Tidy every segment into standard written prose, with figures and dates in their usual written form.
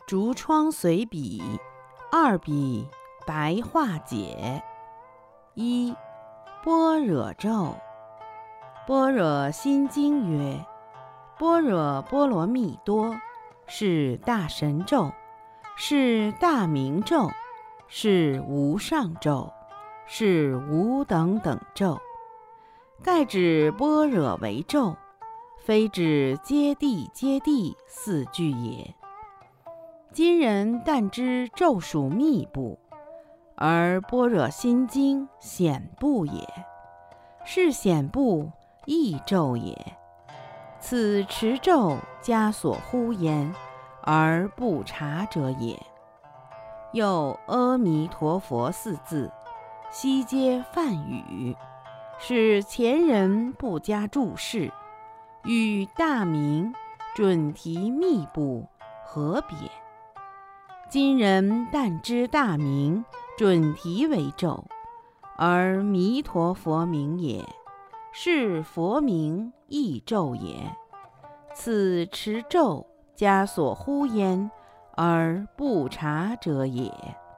竹窗随笔，二笔白话解。一、般若咒。般若心经曰：般若波罗蜜多，是大神咒，是大明咒，是无上咒，是无等等咒。盖指般若为咒，非指揭谛揭谛四句也。今人但知咒属密部，而般若心经显部也，是显部异咒也。此持咒枷锁乎焉，而不察者也。又阿弥陀佛四字，悉皆梵语，使前人不加注释，与大明准提密部何别？今人但知大明准提为咒，而弥陀佛名也，是佛名异咒也。此持咒枷锁乎焉，而不察者也。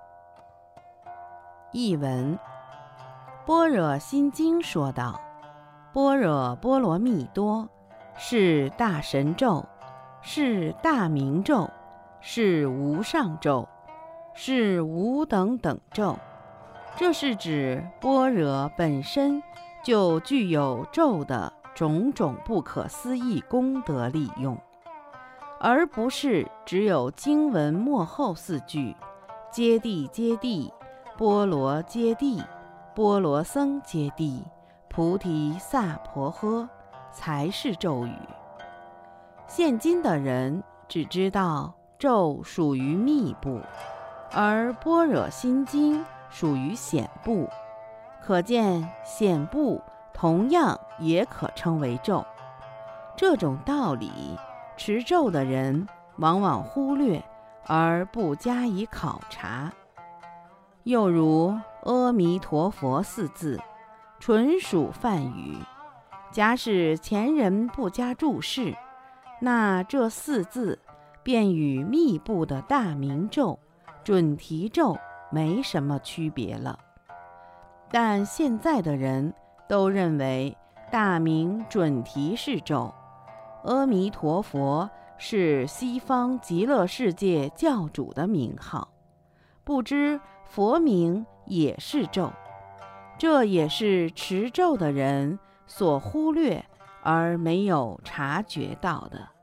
译文：般若心经说道，般若波罗蜜多，是大神咒，是大明咒，是无上咒，是无等等咒。这是指般若本身就具有咒的种种不可思议功德利用，而不是只有经文末后四句揭谛揭谛，波罗揭谛，波罗僧揭谛，菩提萨婆诃才是咒语。现今的人只知道咒属于密部，而般若心经属于显部，可见显部同样也可称为咒。这种道理，持咒的人往往忽略而不加以考察。又如阿弥陀佛四字，纯属梵语，假使前人不加注释，那这四字便与密部的大明咒、准提咒没什么区别了。但现在的人都认为大明准提是咒，阿弥陀佛是西方极乐世界教主的名号，不知佛名也是咒。这也是持咒的人所忽略而没有察觉到的。